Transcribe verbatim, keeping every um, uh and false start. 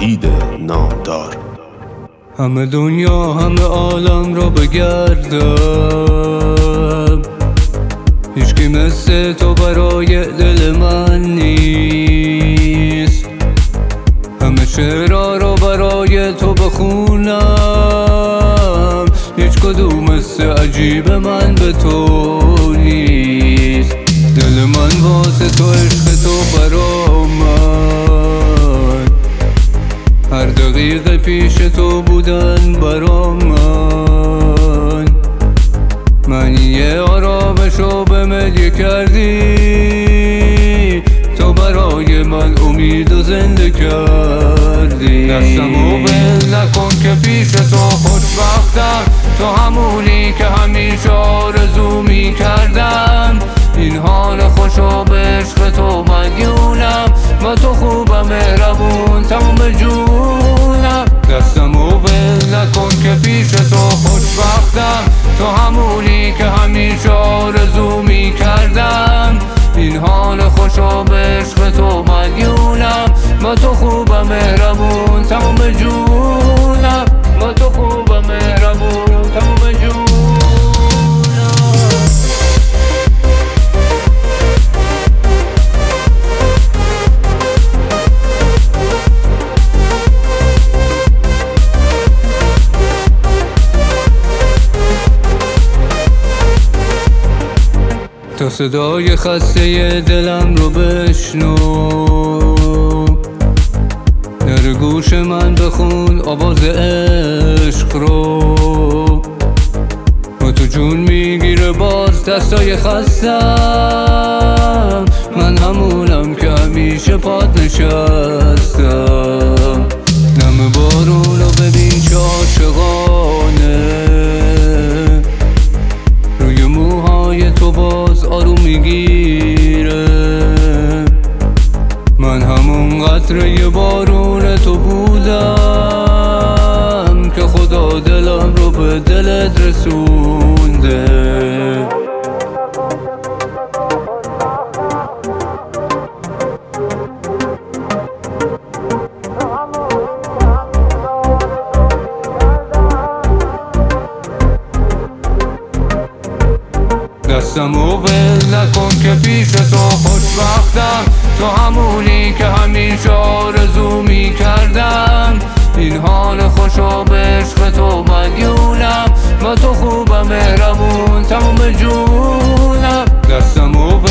وحید نامدار. همه دنیا همه عالم را بگردم، هیچکی مثل تو برای دل من نیست. همه شعرها را برای تو بخونم، هیچ کدوم مثل عجیب من به تو نیست. دل من واسه تو عشق تو برا من، هر دقیقه پیش تو بودن برا من. معنی آرامشو به مدیه کردی، تو برای من امید و زنده کردی. دستمو ول نکن که پیش تو خوشبختم، تو همونی که همیشه آرزو می کردم. این حال خوشو به عشق تو مدیونم، با تو خوبم مهربون تمام جونم. دستمو ول نکن که پیش تو خوشبختم، تو همونی که همیشه آرزو می کردم. این حال خوشو به عشق تو مدیونم، با تو خوبم مهربون تمام جونم. با تو خوبم مهربون تمام جونم. تا صدای خسته دلم رو بشنو، در گوش من بخون آواز عشق رو. با تو جون میگیره باز دستای خستم، من همونم که همیشه پات نشستم. نم بارون رو ببین چه عاشقانه، روی موهای تو باز آروم میگیره. من همون قطره بارون تو بودم که خدا دلم رو به دلت رسونده. دستمو ول نکن که پیش تو خوشبختم، تو همونی که همیشه آرزو می کردم. این حال خوشو به عشق تو مدیونم، با تو خوبم مهربون تمام جونم. دستمو